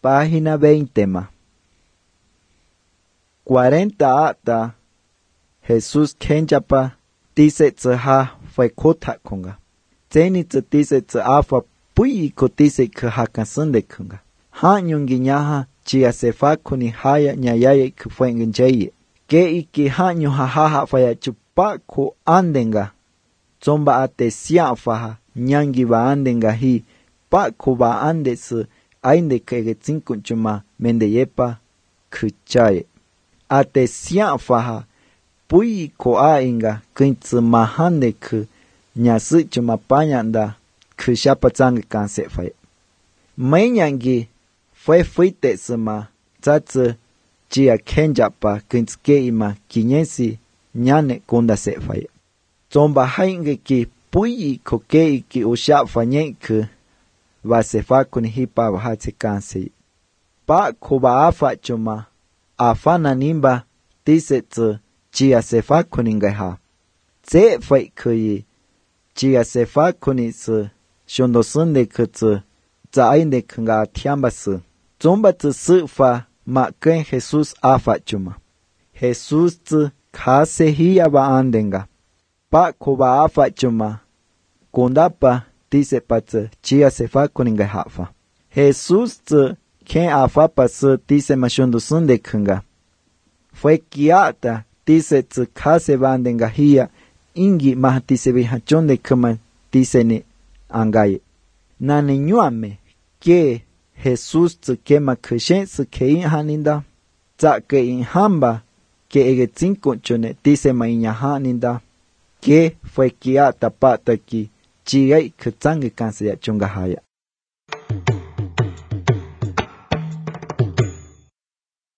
Página 20 ma. 40 ata Jesús kenjapa tise tseha fue kota konga. Zeni tse tise tse afa pui ko tise ke hakasunde konga. Hanyungi nyaha chia sefa kuni haya nyayaye ke fue ngenjeye. Ke iki hanyu hahaha faya chupa ko andenga. Zomba ate siafaha nyangi ba andenga hi pa ko ba ande se ainde kege tsinkun chuma mende yepa kuchaye. Ate siafaha pui ko a inga kintsu mahande ku nyasi chuma panyanda ku shapa tsange kanse fay. Mainyangi fue fuite sema tsatsu chia kenjapa kintske ima kinyesi nyane kunda se fay. Zomba hainge ki pui ko ke iki usha fanye ku va se fa kuni hipa va hatse kanse. Pa ko ba afa chuma afana nimba tise tsu chia se fa kuni ngaha. Tse fai kuyi chia se fa kuni tsu shondo sunde ku tsu tsa ainde kunga tiamba su. Zomba tsu su fa ma kuen Jesus afa chuma. Jesus tsu kase hiya ba andenga. Pa ko ba afa chuma kundapa tise pa tsu chia se fa kuni ngaha fa. Jesus tsu ken afa pa su tise ma shondo sunde kunga. Fue kiata tise tsu kase bandenga hiya ingi maha tise bihachonde kuman tise ni angaye. Nane nyuame ke Jesus tsu kema kushen tsu ke in haninda. Tsa ke in hamba ke ege tsinko chone tise ma inya haninda. Ke fue kiata pata ki chigay kutsange kanse ya chunga haya.